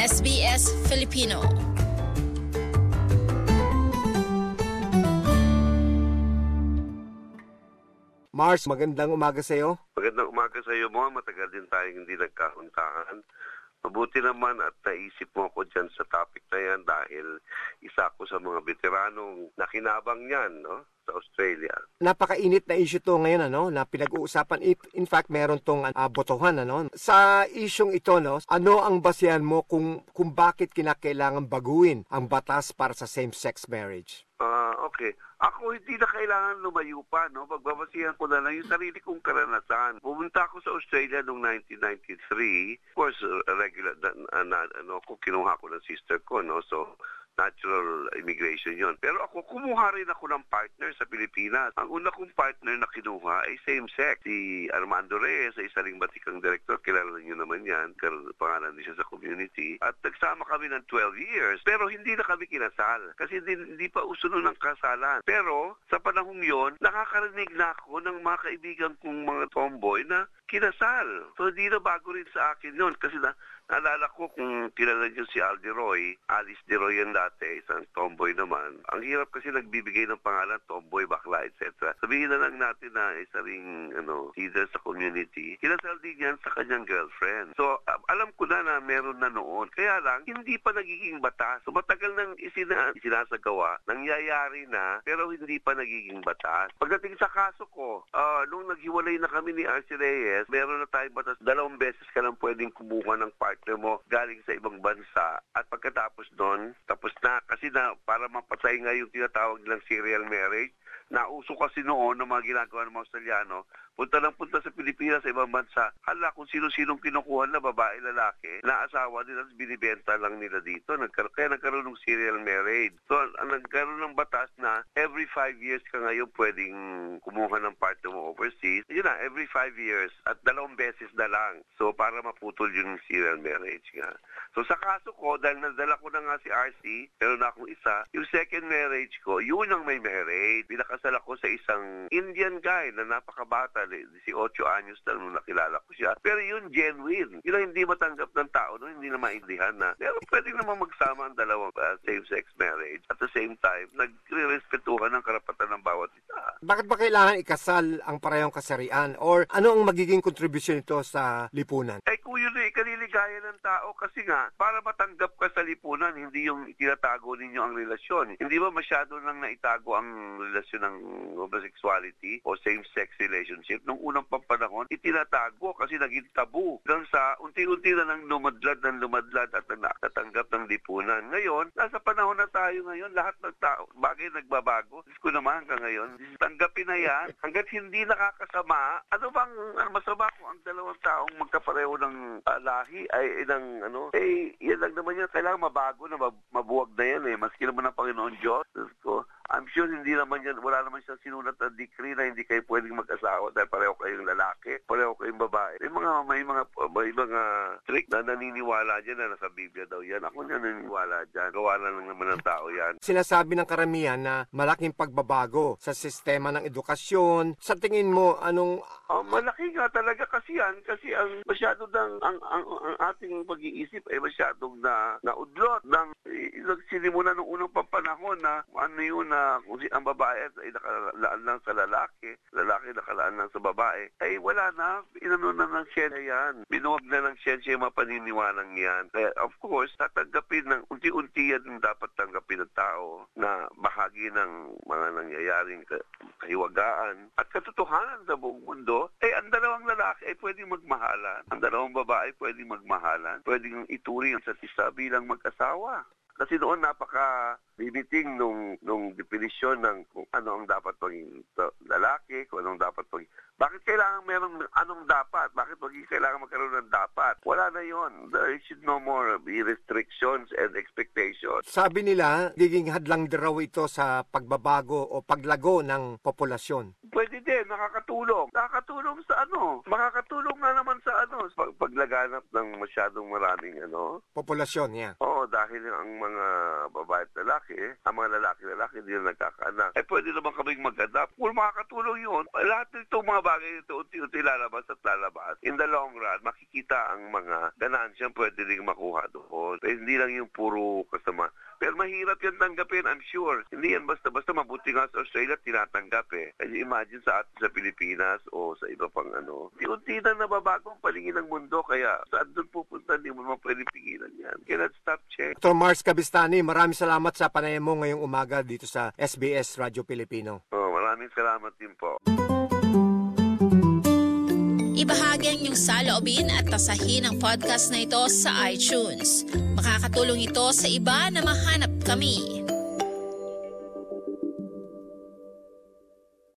SBS Filipino. Mars, magandang umaga sa iyo. Magandang umaga sa iyo mo. Matagal din tayong hindi nagkahuntahan. Mabuti naman at naisip mo ako dyan sa topic na yan dahil isa ako sa mga veteranong nakinabang yan, no? Sa Australia. Napakainit na issue to ngayon, na pinag-uusapan. In fact, meron tong botohan, Sa isyong ito, ano ang basihan mo kung bakit kinakailangan baguhin ang batas para sa same-sex marriage? Okay. Ako hindi na kailangan lumayo pa, no? Pagbabasihan ko na lang yung sarili kong karanasan. Pumunta ako sa Australia noong 1993. Of course, regular, kinuha ko ng sister ko, no? So, natural immigration yon. Pero ako, kumuha rin ako ng partner sa Pilipinas. Ang una kong partner na kinuha ay same-sex. Si Armando Reyes, isa ring batikang director. Kilala niyo naman yan. Pangalan din siya sa community. At nagsama kami ng 12 years. Pero hindi na kami kinasal. Kasi hindi pa uso nun ng kasalan. Pero sa panahong yon, nakakarinig na ako ng mga kaibigan kong mga tomboy na kinasal. So hindi na bago rin sa akin yon. Kasi naalala ko kung kilala niyo si Alice De Roy yan dati, isang tomboy naman. Ang hirap kasi nagbibigay ng pangalan, tomboy, bakla, etc. Sabihin na lang natin na isa ring leader sa community. Kinasal din yan sa kanyang girlfriend. So, alam ko na meron na noon. Kaya lang, hindi pa nagiging batas. So, matagal nang isinasagawa, nangyayari na, pero hindi pa nagiging batas. Pagdating sa kaso ko, nung naghiwalay na kami ni Archie Reyes, meron na tayong batas. 2 beses ka lang pwedeng kumuha ng partner mo galing sa ibang bansa. At pagkatapos doon, tapos na. Kasi para mapatay nga yung tinatawag nilang serial marriage, nauso kasi noon ng mga ginagawa ng mga Australiano, punta sa Pilipinas, sa ibang bansa, hala kung sino-sinong kinukuha na babae, lalaki, na asawa nila, binibenta lang nila dito. Kaya nagkaroon ng serial marriage. So, nagkaroon ng batas na every 5 years ka ngayon pwedeng kumuha ng partner mo overseas. Yun na, every 5 years at 2 beses na lang. So, para maputol yung serial marriage nga. So, sa kaso ko, dahil nadala ko na nga si RC, pero na akong isa, yung second marriage ko, yun ang may marriage. Pinakasal ako sa isang Indian guy na napakabata, 18 anyos na nung nakilala ko siya. Pero yun, genuine. Yun ang hindi matanggap ng tao, hindi na maintindihan na. Pero pwede naman magsama ang dalawang same-sex marriage. At the same time, nagre-respetuhan ng karapatan ng bawat isa. Bakit ba kailangan ikasal ang parehong kasarian? Or ano ang magiging kontribusyon nito sa lipunan? Kung yun ikaliligaya ng tao kasi nga, para matanggap ka sa lipunan, hindi yung itinatago ninyo ang relasyon. Hindi ba masyado nang naitago ang relasyon ng homosexuality o same-sex relationship? Nung unang panahon, itinatago kasi naging tabu. Hanggang sa unti-unti na nang lumadlad at natanggap ng lipunan. Ngayon, nasa panahon na tayo ngayon, lahat ng tao, bagay nagbabago. Diyos ko naman hanggang ngayon, tanggapin na yan. Hanggat hindi nakakasama, ano bang masama kung ang dalawang taong magkapareho ng lahi ay yan lang naman yan. Kailangan mabago na mabuwag na yan Maski naman ang Panginoon Diyos. I'm sure hindi naman yan, wala naman siyang sinulat na decree na hindi kayo pwedeng mag-asawa dahil pareho kayong lalaki, pareho kayong babae. May mga trick na naniniwala dyan na nasa Biblia daw yan. Ako naniniwala dyan. Gawa na lang naman ng tao yan. Sinasabi ng karamihan na malaking pagbabago sa sistema ng edukasyon. Sa tingin mo, anong... malaki nga talaga kasi yan. Kasi ang masyado ang ating pag-iisip ay masyadong naudlot. Sinimulan ng unang panahon na ano yun na kung ang babae ay nakalaan lang sa lalaki nakalaan lang sa babae, ay wala na, inano na ng siyensya yan. Binuwag na ng siyensya yung mga paniniwalang yan. Kaya of course, tatanggapin ng unti-unti yan yung dapat tanggapin ng tao na bahagi ng mga nangyayaring kahiwagaan at katotohanan sa buong mundo, ang dalawang lalaki ay pwedeng magmahalan. Ang dalawang babae ay pwedeng magmahalan. Pwedeng ituring sa isa bilang mag-asawa. Kasi noon napaka-limiting nung definisyon ng kung ano ang dapat maging lalaki, kung anong dapat maging... Bakit kailangan merong anong dapat? Bakit kailangan magkaroon ng dapat? Wala na yon. There should no more be restrictions and expectations. Sabi nila, giging hadlang raw ito sa pagbabago o paglago ng populasyon. Pwede din, nakakatulong. Nakakatulong sa makakatulong nga naman sa paglaganap ng masyadong maraming populasyon, yeah. Oo, dahil ang mga babae at lalaki, ang mga lalaki hindi na nagkakaanak. Pwede naman kaming mag-adapt. Kung makakatulong yun, lahat nitong mga bagay ito, unti-unti lalabas at lalabas. In the long run, makikita ang mga ganansiyang pwede rin makuha doon. Hindi lang yung puro kasama. Pero mahirap yan tanggapin, I'm sure. Hindi yan basta-basta. Mabuti nga sa Australia, tinatanggap eh. Can you imagine sa atin sa Pilipinas o sa iba pang unti-unti na nababago ang paligid ng mundo. Kaya saan doon pupunta, hindi mo naman pwede pigilan yan. Cannot stop change. Dr. Mars Cabistani, maraming salamat sa panayam mo ngayong umaga dito sa SBS Radio Pilipino. Maraming salamat din po. Ibahagi ang inyong saloobin at tasahin ang podcast na ito sa iTunes. Makakatulong ito sa iba na mahanap kami.